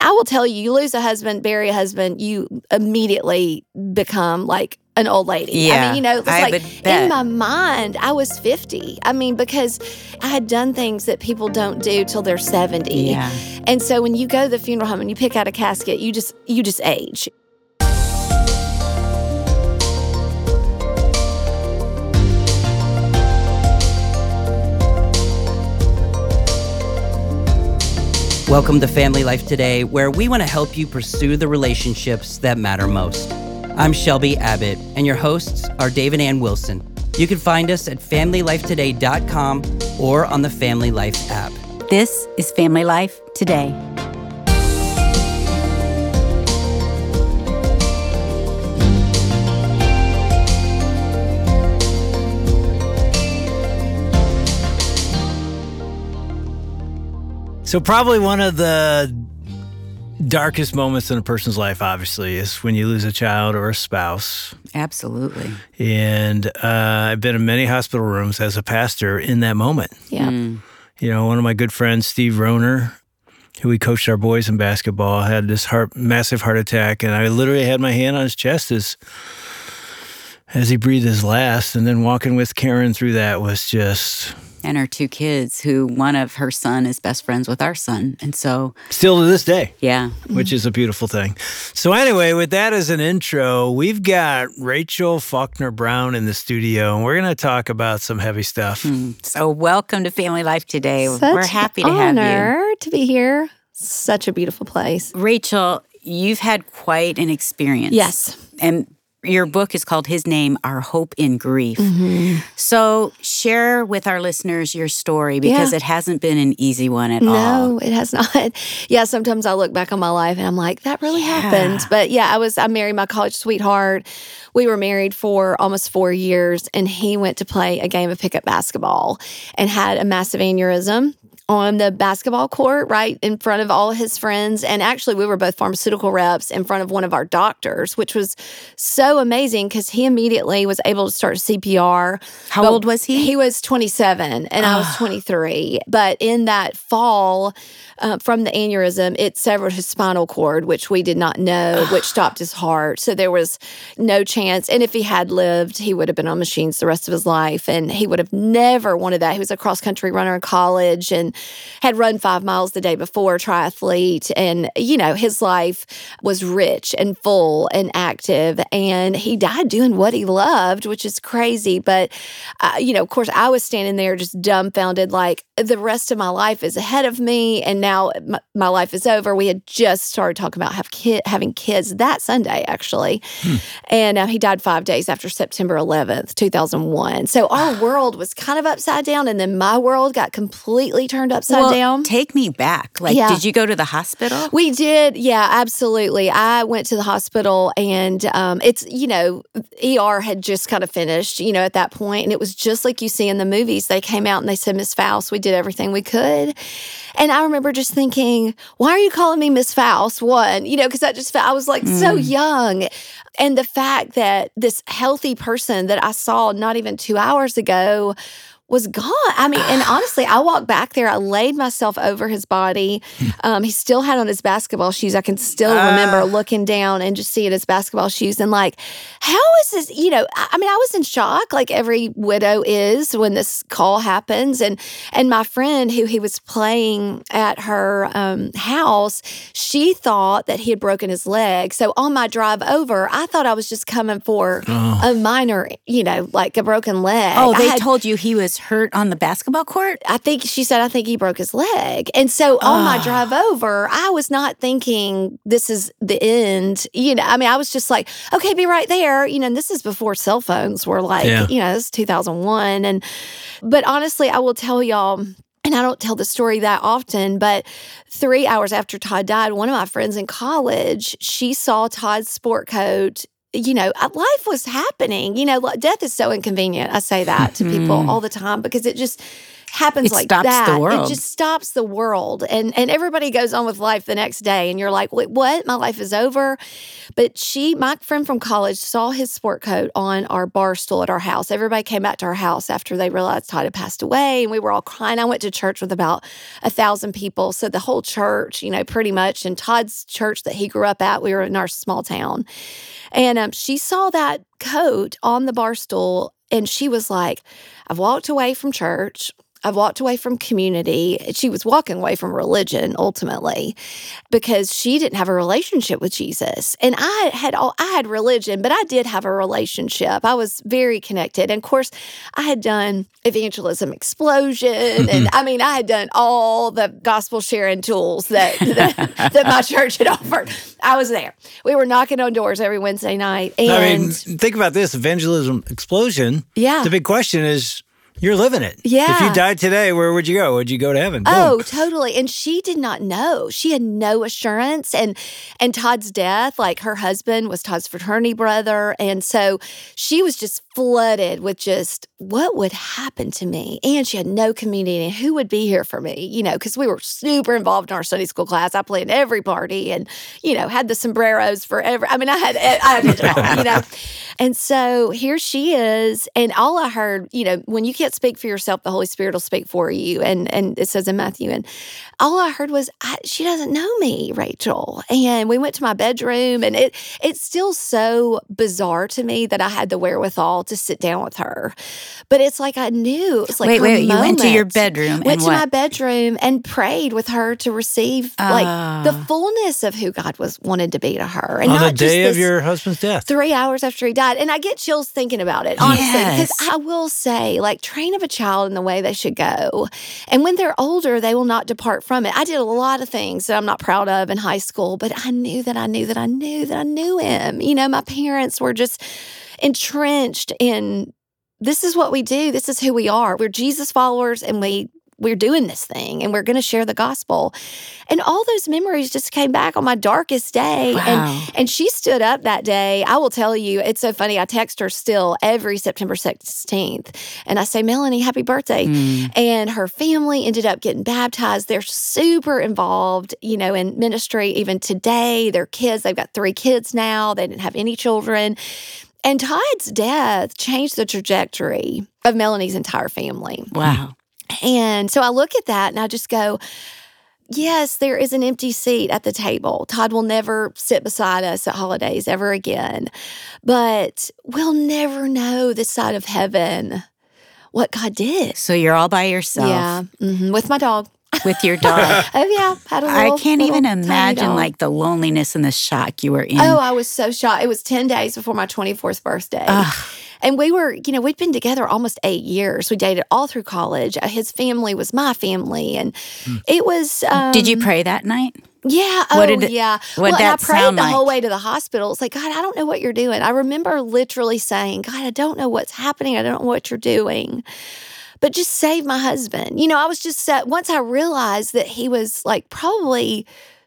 I will tell you, you lose a husband, bury a husband, you immediately become like an old lady. Yeah, I mean, it's I like would bet. in my mind, I was 50. I mean, because I had done things that people don't do till they're 70. Yeah. And so when you go to the funeral home and you pick out a casket, you just age. Welcome to Family Life Today, where we want to help you pursue the relationships that matter most. I'm Shelby Abbott, and your hosts are Dave and Ann Wilson. You can find us at FamilyLifeToday.com or on the Family Life app. This is Family Life Today. So probably one of the darkest moments in a person's life, obviously, is when you lose a child or a spouse. Absolutely. And I've been in many hospital rooms as a pastor in that moment. Yeah. You know, one of my good friends, Steve Roner, who we coached our boys in basketball, had this massive heart attack. And I literally had my hand on his chest as he breathed his last. And then walking with Karen through that was just... And her two kids, who one of her son is best friends with our son. And so... Still to this day. Yeah. Which is a beautiful thing. So anyway, with that as an intro, we've got Rachel Faulkner Brown in the studio, and we're going to talk about some heavy stuff. So welcome to Family Life Today. Such We're happy to have you. honor to be here. Such a beautiful place. Rachel, you've had quite an experience. Yes. And your book is called His Name, Our Hope in Grief. Mm-hmm. So share with our listeners your story, because it hasn't been an easy one at all. No, it has not. Yeah, sometimes I look back on my life and I'm like, that really happened. But yeah, I married my college sweetheart. We were married for almost 4 years, and he went to play a game of pickup basketball and had a massive aneurysm on the basketball court right in front of all his friends. And actually, we were both pharmaceutical reps in front of one of our doctors, which was so amazing because he immediately was able to start CPR. How old was he? He was 27 and I was 23. But in that fall, from the aneurysm, it severed his spinal cord, which we did not know, which stopped his heart. So there was no chance. And if he had lived, he would have been on machines the rest of his life. And he would have never wanted that. He was a cross-country runner in college and had run 5 miles the day before, triathlete. And, you know, his life was rich and full and active. And he died doing what he loved, which is crazy. But, you know, of course, I was standing there just dumbfounded, like the rest of my life is ahead of me. And now my life is over. We had just started talking about having kids that Sunday, actually. And he died 5 days after September 11th, 2001. So our world was kind of upside down. And then my world got completely turned upside down. Take me back. Like, did you go to the hospital? We did. Yeah, absolutely. I went to the hospital, and it's, you know, ER had just kind of finished, you know, at that point. And it was just like you see in the movies. They came out and they said, Miss Faust, we did everything we could. And I remember just thinking, why are you calling me Miss Faust? One, you know, because I was like so young. And the fact that this healthy person that I saw not even 2 hours ago was gone. I mean, and honestly, I walked back there. I laid myself over his body. He still had on his basketball shoes. I can still remember looking down and just seeing his basketball shoes and like, how is this? You know, I mean, I was in shock, like every widow is when this call happens. And my friend who he was playing at her house, she thought that he had broken his leg. So on my drive over, I thought I was just coming for a minor, you know, like a broken leg. Oh, they told you he was hurt on the basketball court? She said, I think he broke his leg. And so on my drive over, I was not thinking this is the end. You know, I mean, I was just like, okay, be right there. You know, and this is before cell phones were like, you know, this is 2001. But honestly, I will tell y'all, and I don't tell the story that often, but 3 hours after Todd died, one of my friends in college, she saw Todd's sport coat. You know, life was happening. You know, death is so inconvenient. I say that to people all the time because it just happens It like stops that. the world. It just stops the world. And everybody goes on with life the next day. And you're like, wait, what? My life is over? But my friend from college, saw his sport coat on our bar stool at our house. Everybody came back to our house after they realized Todd had passed away. And we were all crying. I went to church with about 1,000 people. So the whole church, pretty much. And Todd's church that he grew up at, we were in our small town. And she saw that coat on the bar stool. And she was like, I've walked away from church. I've walked away from community. She was walking away from religion ultimately because she didn't have a relationship with Jesus. And I had religion, but I did have a relationship. I was very connected. And of course, I had done Evangelism Explosion. And I had done all the gospel sharing tools that my church had offered. I was there. We were knocking on doors every Wednesday night. And think about this, Evangelism Explosion. Yeah. The big question is, you're living it. Yeah. If you died today, where would you go? Would you go to heaven? Boom. Oh, totally. And she did not know. She had no assurance. And Todd's death, like her husband was Todd's fraternity brother. And so she was just flooded with just what would happen to me. And she had no community. And who would be here for me? Because we were super involved in our Sunday school class. I played every party and, had the sombreros forever. I had it all, And so here she is. And all I heard, when you can't speak for yourself, the Holy Spirit will speak for you. And it says in Matthew. And all I heard was, she doesn't know me, Rachel. And we went to my bedroom. And it's still so bizarre to me that I had the wherewithal to sit down with her. But it's like I knew. It's like wait, you went to your bedroom Went to my bedroom and prayed with her to receive the fullness of who God wanted to be to her. And on not the day just of your husband's death. 3 hours after he died. And I get chills thinking about it, honestly. Because Yes. I will say, train up a child in the way they should go. And when they're older, they will not depart from it. I did a lot of things that I'm not proud of in high school, but I knew that I knew him. My parents were just entrenched in, this is what we do. This is who we are. We're Jesus followers, and we're doing this thing, and we're going to share the gospel. And all those memories just came back on my darkest day. Wow. And she stood up that day. I will tell you, it's so funny. I text her still every September 16th. And I say, Melanie, happy birthday. And her family ended up getting baptized. They're super involved, in ministry. Even today, their kids, they've got 3 kids now. They didn't have any children. And Todd's death changed the trajectory of Melanie's entire family. Wow. And so I look at that and I just go, yes, there is an empty seat at the table. Todd will never sit beside us at holidays ever again. But we'll never know this side of heaven what God did. So you're all by yourself. Yeah, with my dog. With your dog. Oh, yeah. Had a little, I can't even tiny imagine dog. the loneliness and the shock you were in. Oh, I was so shocked. It was 10 days before my 24th birthday. And we were, we'd been together almost 8 years. We dated all through college. His family was my family. And it was... Did you pray that night? Yeah. Yeah. What and I that prayed sound the like? whole way to the hospital. It's like, God, I don't know what you're doing. I remember literally saying, God, I don't know what's happening. I don't know what you're doing. But just save my husband. I was just set. Once I realized that he was probably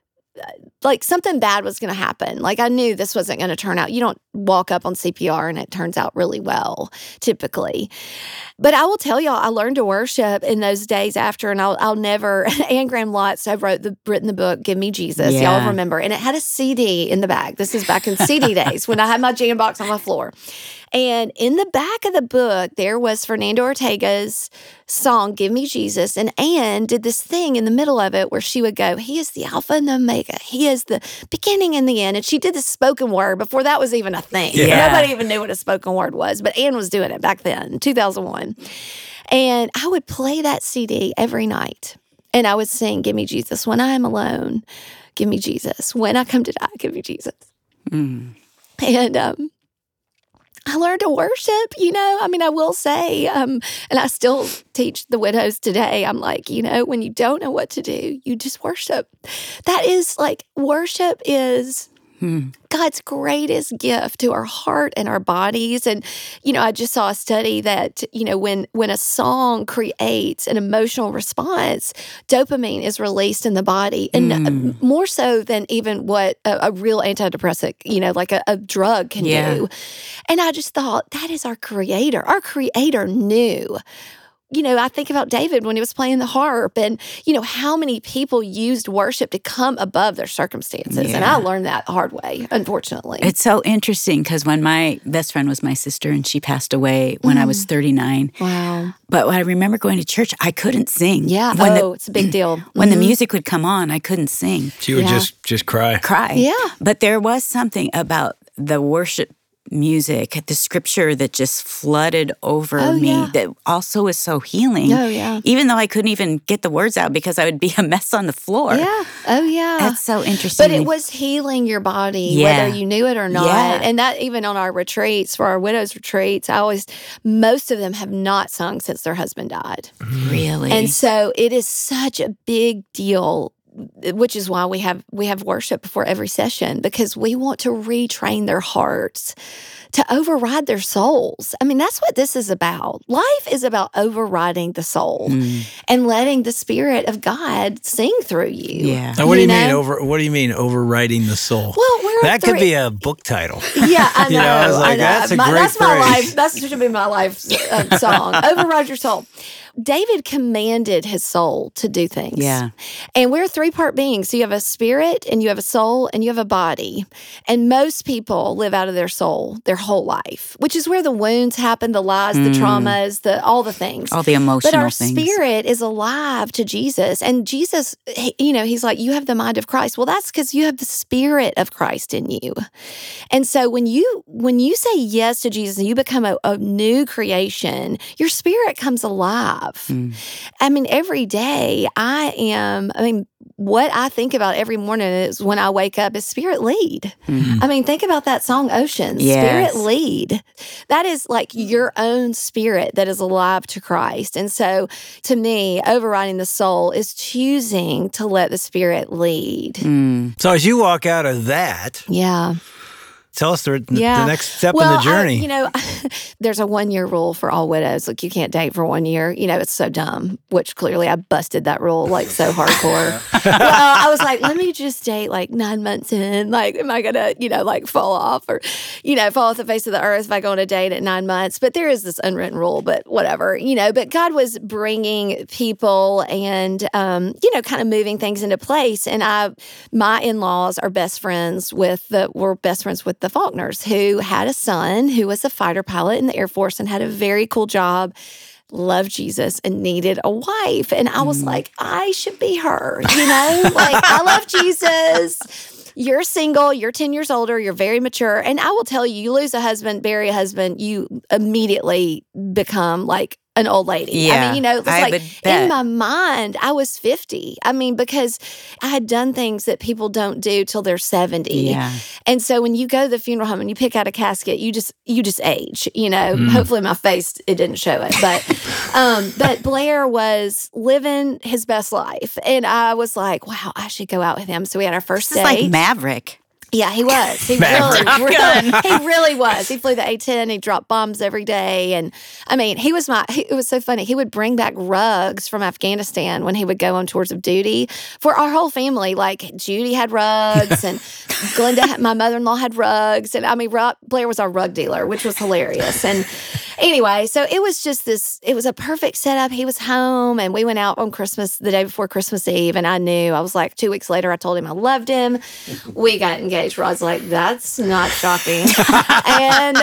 something bad was going to happen. I knew this wasn't going to turn out. You don't walk up on CPR and it turns out really well, typically. But I will tell y'all, I learned to worship in those days after, and I'll never. Anne Graham Lotz have written the book "Give Me Jesus." Yeah. Y'all remember, and it had a CD in the back. This is back in CD days when I had my jam box on my floor. And in the back of the book, there was Fernando Ortega's song, Give Me Jesus. And Anne did this thing in the middle of it where she would go, He is the Alpha and the Omega. He is the beginning and the end. And she did this spoken word before that was even a thing. Yeah. Nobody even knew what a spoken word was, but Anne was doing it back then, 2001. And I would play that CD every night. And I would sing, Give Me Jesus. When I am alone, give me Jesus. When I come to die, give me Jesus. And I learned to worship, I will say, and I still teach the widows today. I'm like, when you don't know what to do, you just worship. That is worship is God's greatest gift to our heart and our bodies. And, I just saw a study that, when a song creates an emotional response, dopamine is released in the body. And more so than even what a real antidepressant, a drug can do. And I just thought, that is our Creator. Our Creator knew I think about David when he was playing the harp and, how many people used worship to come above their circumstances. Yeah. And I learned that the hard way, unfortunately. It's so interesting because when my best friend was my sister and she passed away when I was 39. Wow. But when I remember going to church, I couldn't sing. Yeah. It's a big deal. When the music would come on, I couldn't sing. She would just cry. Yeah. But there was something about the worship music, the scripture that just flooded over me that also is so healing. Oh, yeah. Even though I couldn't even get the words out because I would be a mess on the floor. Yeah. Oh, yeah. That's so interesting. But it was healing your body, Yeah. whether you knew it or not. Yeah. And that even on our retreats, for our widows retreats, most of them have not sung since their husband died. Really? And so it is such a big deal, which is why we have worship before every session, because we want to retrain their hearts to override their souls. I mean, that's what this is about. Life is about overriding the soul and letting the Spirit of God sing through you. Yeah. Now, what do you mean overriding the soul? Well, that could be a book title. Yeah, I know. I was like, that's a great that's my phrase. life. That should be my life song. Override your soul. David commanded his soul to do things. Yeah. And we're 3-part beings. So you have a spirit and you have a soul and you have a body. And most people live out of their soul their whole life, which is where the wounds happen, the lies, the traumas, all the things. All the emotional But our things. spirit is alive to Jesus. And Jesus, he's like, you have the mind of Christ. Well, that's because you have the Spirit of Christ in you. And so when you say yes to Jesus and you become a new creation, your spirit comes alive. I mean, every day what I think about every morning is when I wake up is Spirit lead. I mean, think about that song, Oceans. Yes. Spirit lead. That is like your own spirit that is alive to Christ. And so to me, overriding the soul is choosing to let the Spirit lead. So as you walk out of that, Yeah. tell us the next step in the journey. There's a 1-year rule for all widows. Like, you can't date for 1 year. It's so dumb, which clearly I busted that rule like so hardcore. Well, I was like, let me just date like 9 months in. Like, am I going to, fall off or, fall off the face of the earth if I go on a date at 9 months? But there is this unwritten rule, but whatever, But God was bringing people and, kind of moving things into place. And my in-laws are best friends with the Faulkners, who had a son who was a fighter pilot in the Air Force and had a very cool job, loved Jesus, and needed a wife. And I was like, I should be her, I love Jesus. You're single, you're 10 years older, you're very mature. And I will tell you lose a husband, bury a husband, you immediately become like an old lady. Yeah, I mean, it's like in my mind, I was 50. I mean, because I had done things that people don't do till they're 70. Yeah. And so when you go to the funeral home and you pick out a casket, you just age, Hopefully my face, it didn't show it. But Blair was living his best life. And I was like, wow, I should go out with him. So we had our first date. It's like Maverick. Yeah, he was. He really was. He flew the A-10. He dropped bombs every day. And I mean, it was so funny. He would bring back rugs from Afghanistan when he would go on tours of duty for our whole family. Like, Judy had rugs and Glenda, my mother-in-law, had rugs. And I mean, Blair was our rug dealer, which was hilarious. And anyway, so it was just it was a perfect setup. He was home and we went out on the day before Christmas Eve. And I was like, 2 weeks later, I told him I loved him. We got engaged. Rod's like, that's not shocking. And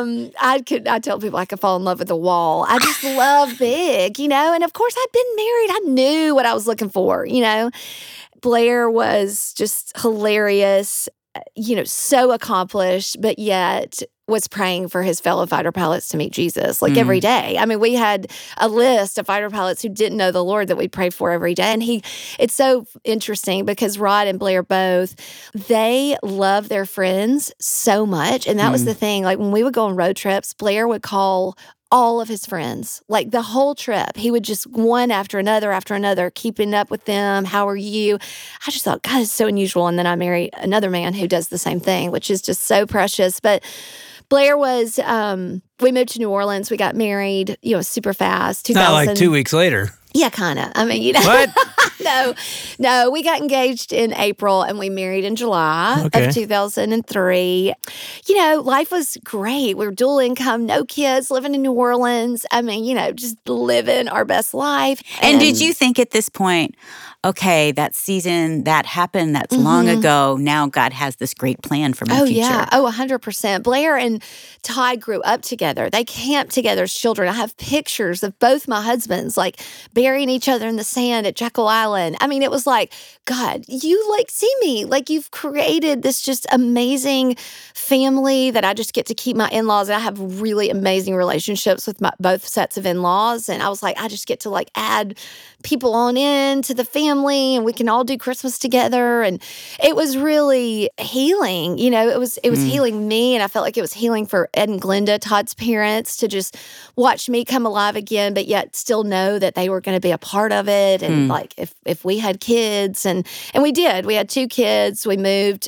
I tell people I could fall in love with a wall. I just love big, and of course I'd been married. I knew what I was looking for, Blair was just hilarious, so accomplished, but yet was praying for his fellow fighter pilots to meet Jesus every day. I mean, we had a list of fighter pilots who didn't know the Lord that we prayed for every day. And it's so interesting because Rod and Blair both, they love their friends so much. And that was the thing. Like, when we would go on road trips, Blair would call all of his friends, like the whole trip. He would just one after another, keeping up with them. How are you? I just thought, God, it's so unusual. And then I married another man who does the same thing, which is just so precious. But Blair was, we moved to New Orleans. We got married, super fast. Not like 2 weeks later. Yeah, kind of. I mean, What? No, we got engaged in April and we married in July of 2003. Life was great. We were dual income, no kids, living in New Orleans. I mean, just living our best life. And did you think at this point, okay, that season, that happened, that's long ago. Now God has this great plan for my future. Yeah. 100%. Blair and Todd grew up together. They camped together as children. I have pictures of both my husbands, like, burying each other in the sand at Jekyll Island. I mean, it was like, God, you, see me. You've created this just amazing family that I just get to keep my in-laws. And I have really amazing relationships with both sets of in-laws. And I was like, I just get to, add people on in to the family, and we can all do Christmas together. And it was really healing. It was healing me, and I felt like it was healing for Ed and Glenda, Todd's parents, to just watch me come alive again, but yet still know that they were going to be a part of it. And if we had kids, and we did. We had 2 kids. We moved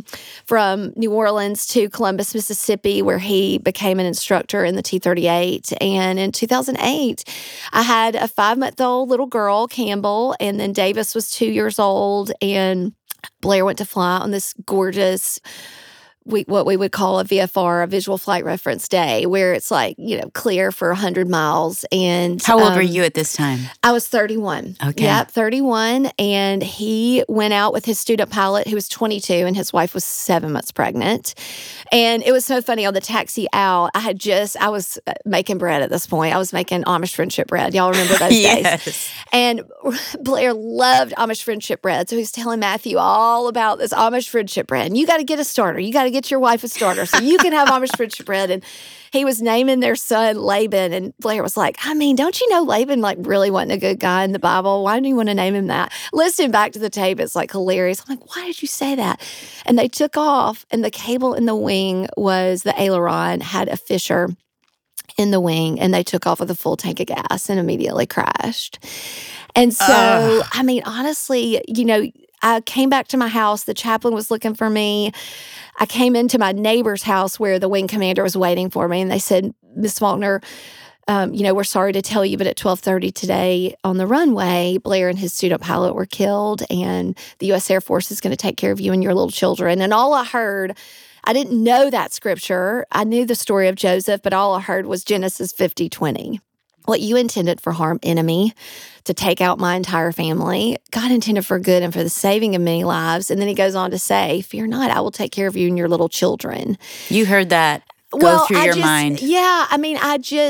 from New Orleans to Columbus, Mississippi, where he became an instructor in the T-38. And in 2008, I had a 5-month-old little girl, Campbell, and then Davis was 2 years old, and Blair went to fly on this gorgeous, what we would call a VFR, a visual flight reference day, where it's clear for 100 miles. And how old were you at this time? I was 31. Okay. Yep, 31. And he went out with his student pilot, who was 22, and his wife was 7 months pregnant. And it was so funny, on the taxi out, I was making bread at this point. I was making Amish friendship bread. Y'all remember those days? And Blair loved Amish friendship bread. So he's telling Matthew all about this Amish friendship bread. And you got to get a starter. You got to get your wife a starter so you can have Amish friendship bread. And he was naming their son Laban. And Blair was like, I mean, don't you know Laban really wasn't a good guy in the Bible? Why do you want to name him that? Listening back to the tape, it's hilarious. I'm like, why did you say that? And they took off, and the cable in the wing was the aileron, had a fissure in the wing, and they took off with a full tank of gas and immediately crashed. And so, I mean, honestly, I came back to my house. The chaplain was looking for me. I came into my neighbor's house where the wing commander was waiting for me, and they said, Miss Faulkner, we're sorry to tell you, but at 12:30 today on the runway, Blair and his student pilot were killed, and the U.S. Air Force is going to take care of you and your little children. And all I heard, I didn't know that scripture. I knew the story of Joseph, but all I heard was Genesis 50:20. What you intended for harm, enemy, to take out my entire family, God intended for good and for the saving of many lives. And then he goes on to say, fear not, I will take care of you and your little children. You heard that go through your mind. Yeah, I mean,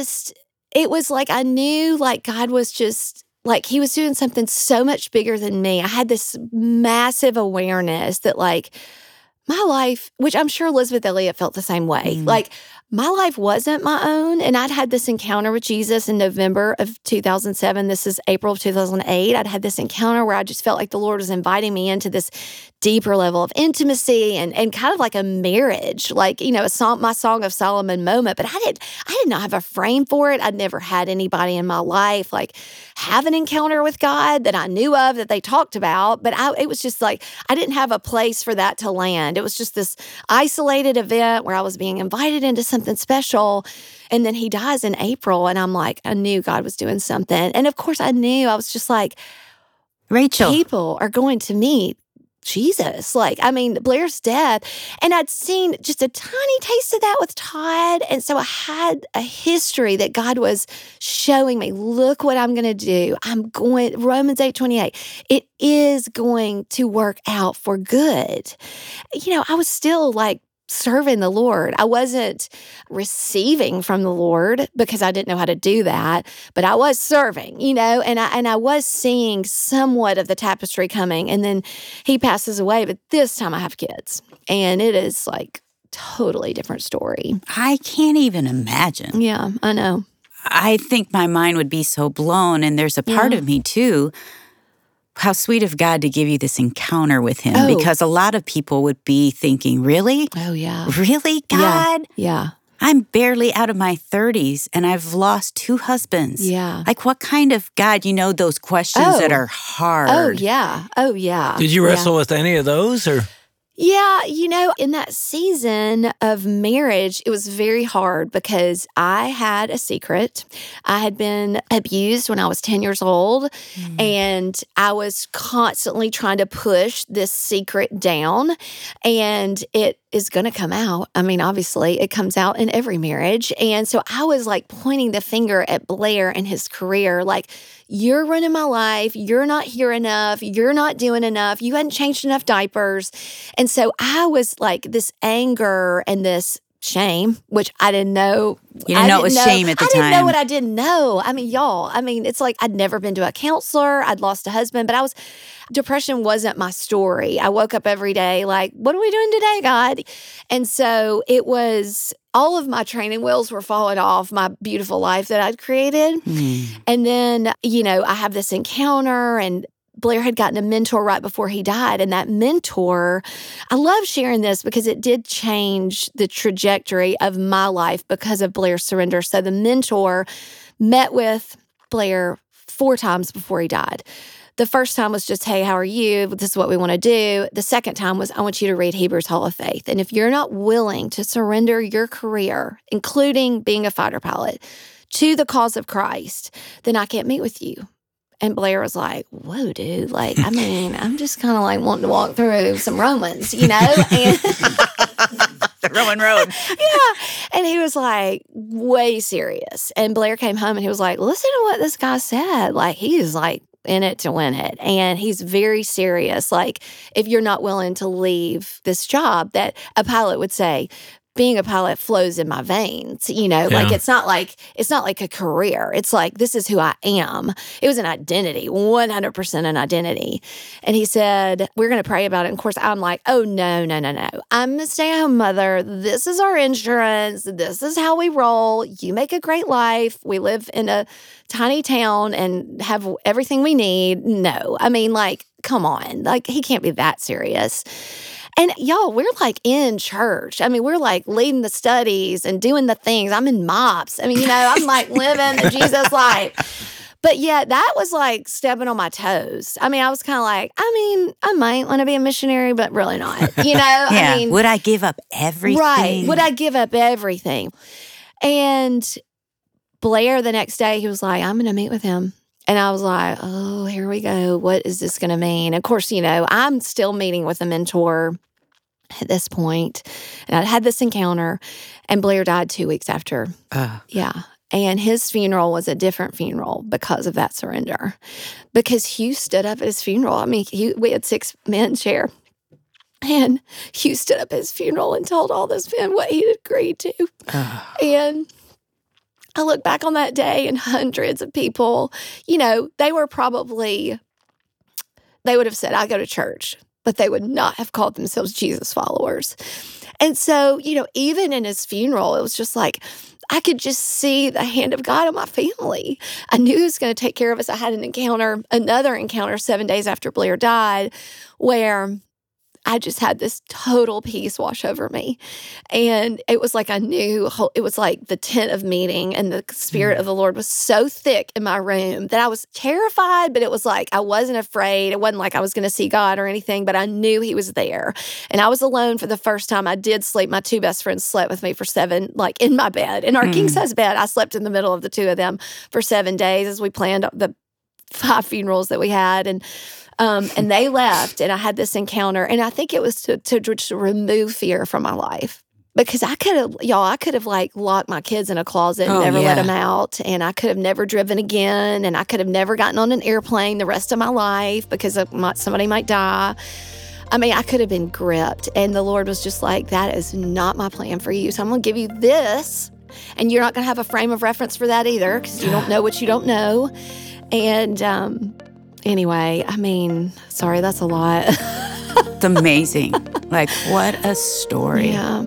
it was I knew God was just, he was doing something so much bigger than me. I had this massive awareness that my life, which I'm sure Elizabeth Elliot felt the same way, my life wasn't my own. And I'd had this encounter with Jesus in November of 2007. This is April of 2008. I'd had this encounter where I just felt like the Lord was inviting me into this deeper level of intimacy and kind of like a marriage, a song, my Song of Solomon moment. But I did not have a frame for it. I'd never had anybody in my life have an encounter with God that I knew of, that they talked about. But it was just I didn't have a place for that to land. It was just this isolated event where I was being invited into something special. And then he dies in April. And I'm I knew God was doing something. And of course I was just Rachel, people are going to meet Jesus. Blair's death. And I'd seen just a tiny taste of that with Todd. And so I had a history that God was showing me, look what I'm going to do. Romans 8:28, it is going to work out for good. I was still serving the Lord. I wasn't receiving from the Lord because I didn't know how to do that, but I was serving, and I was seeing somewhat of the tapestry coming. And then he passes away, but this time I have kids, and it is totally different story. I can't even imagine. Yeah, I know. I think my mind would be so blown, and there's a part of me too. How sweet of God to give you this encounter with him, because a lot of people would be thinking, really? Oh, yeah. Really, God? Yeah. I'm barely out of my 30s, and I've lost 2 husbands. Yeah. What kind of God, those questions that are hard. Oh, yeah. Oh, yeah. Did you wrestle with any of those, or? Yeah, in that season of marriage, it was very hard because I had a secret. I had been abused when I was 10 years old, and I was constantly trying to push this secret down, and it is going to come out. I mean, obviously, it comes out in every marriage. And so I was like pointing the finger at Blair and his career, like, you're running my life. You're not here enough. You're not doing enough. You hadn't changed enough diapers. And so I was like this anger and this shame, which I didn't know. You didn't know it was shame at the time. I didn't know what I didn't know. I mean, y'all, it's like I'd never been to a counselor. I'd lost a husband, but depression wasn't my story. I woke up every day like, what are we doing today, God? And so it was, all of my training wheels were falling off my beautiful life that I'd created. And then, I have this encounter, and Blair had gotten a mentor right before he died. And that mentor, I love sharing this because it did change the trajectory of my life because of Blair's surrender. So the mentor met with Blair 4 times before he died. The first time was just, hey, how are you? This is what we want to do. The second time was, I want you to read Hebrews Hall of Faith. And if you're not willing to surrender your career, including being a fighter pilot, to the cause of Christ, then I can't meet with you. And Blair was like, whoa, dude. Like, I'm just kind of like wanting to walk through some Romans, And the Roman road. Yeah. And he was like, way serious. And Blair came home and he was like, listen to what this guy said. Like, he's like in it to win it. And he's very serious. Like, if you're not willing to leave this job, that a pilot would say, being a pilot flows in my veins, like it's not like a career. It's like, this is who I am. It was an identity, 100% an identity. And he said, we're going to pray about it. And of course, I'm like, oh, no. I'm a stay-at-home mother. This is our insurance. This is how we roll. You make a great life. We live in a tiny town and have everything we need. No, come on. Like, he can't be that serious. And y'all, we're like in church. We're like leading the studies and doing the things. I'm in MOPS. I'm like living the Jesus life. But yeah, that was like stepping on my toes. I was kind of like, I might want to be a missionary, but really not. Yeah. Would I give up everything? Right. Would I give up everything? And Blair, the next day, he was like, I'm going to meet with him. And I was like, oh, here we go. What is this going to mean? Of course, I'm still meeting with a mentor at this point. And I had this encounter, and Blair died 2 weeks after. Yeah. And his funeral was a different funeral because of that surrender. Because Hugh stood up at his funeral. We had 6 men share. And Hugh stood up at his funeral and told all those men what he'd agreed to. And I look back on that day, and hundreds of people, they would have said, I go to church, but they would not have called themselves Jesus followers. And so, even in his funeral, it was just like, I could just see the hand of God on my family. I knew he was going to take care of us. I had another encounter 7 days after Blair died, where I just had this total peace wash over me. And it was like I knew, it was like the tent of meeting, and the Spirit of the Lord was so thick in my room that I was terrified, but it was like I wasn't afraid. It wasn't like I was going to see God or anything, but I knew he was there. And I was alone for the first time. I did sleep. My 2 best friends slept with me for 7, like in my bed. In our king-size bed, I slept in the middle of the 2 of them for 7 days as we planned the 5 funerals that we had. And they left, and I had this encounter, and I think it was to remove fear from my life, because I could have like locked my kids in a closet and never let them out, and I could have never driven again, and I could have never gotten on an airplane the rest of my life because somebody might die. I could have been gripped, and the Lord was just like, that is not my plan for you, so I'm going to give you this, and you're not going to have a frame of reference for that either, because you don't know what you don't know. And anyway, sorry, that's a lot. It's amazing. Like, what a story. Yeah.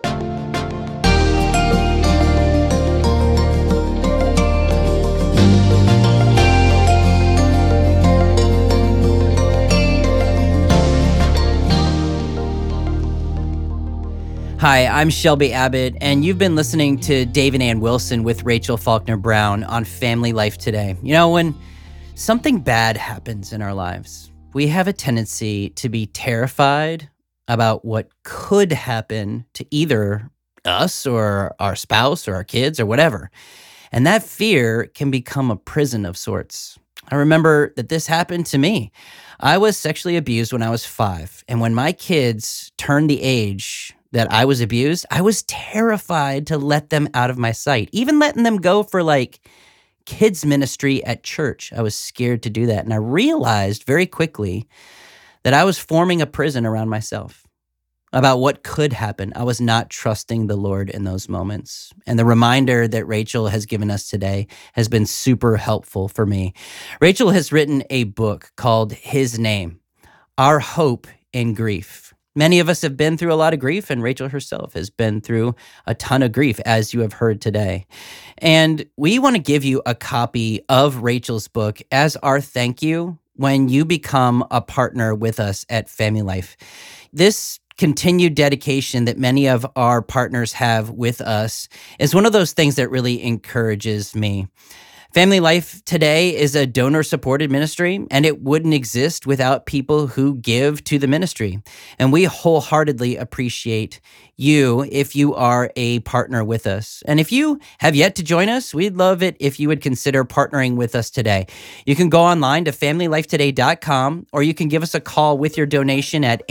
Hi, I'm Shelby Abbott, and you've been listening to Dave and Ann Wilson with Rachel Faulkner Brown on Family Life Today. When something bad happens in our lives, we have a tendency to be terrified about what could happen to either us or our spouse or our kids or whatever. And that fear can become a prison of sorts. I remember that this happened to me. I was sexually abused when I was 5. And when my kids turned the age that I was abused, I was terrified to let them out of my sight. Even letting them go for kids ministry at church, I was scared to do that. And I realized very quickly that I was forming a prison around myself about what could happen. I was not trusting the Lord in those moments. And the reminder that Rachel has given us today has been super helpful for me. Rachel has written a book called His Name, Our Hope in Grief. Many of us have been through a lot of grief, and Rachel herself has been through a ton of grief, as you have heard today. And we want to give you a copy of Rachel's book as our thank you when you become a partner with us at Family Life. This continued dedication that many of our partners have with us is one of those things that really encourages me. Family Life today is a donor-supported ministry, and it wouldn't exist without people who give to the ministry. And we wholeheartedly appreciate you if you are a partner with us. And if you have yet to join us, we'd love it if you would consider partnering with us today. You can go online to familylifetoday.com, or you can give us a call with your donation at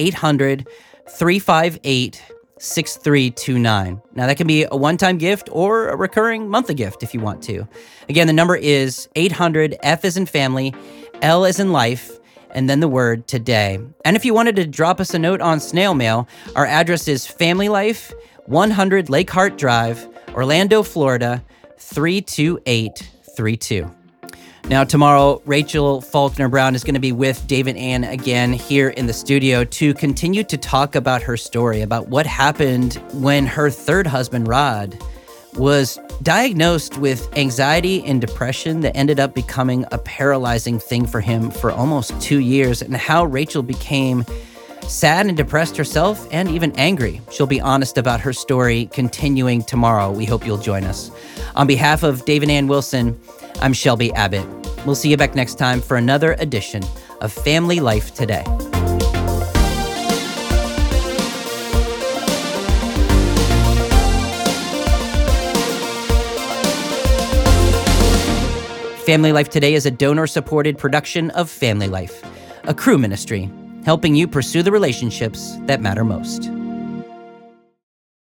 800-358-6329. Now, that can be a one-time gift or a recurring monthly gift if you want to. Again, the number is 800, F as in family, L as in life, and then the word today. And if you wanted to drop us a note on snail mail, our address is Family Life, 100 Lake Hart Drive, Orlando, Florida, 32832. Now, tomorrow, Rachel Faulkner Brown is going to be with Dave and Ann again here in the studio to continue to talk about her story, about what happened when her third husband, Rod, was diagnosed with anxiety and depression that ended up becoming a paralyzing thing for him for almost 2 years, and how Rachel became sad and depressed herself and even angry. She'll be honest about her story continuing tomorrow. We hope you'll join us. On behalf of Dave and Ann Wilson, I'm Shelby Abbott. We'll see you back next time for another edition of Family Life Today. Family Life Today is a donor-supported production of Family Life, a Cru ministry, helping you pursue the relationships that matter most.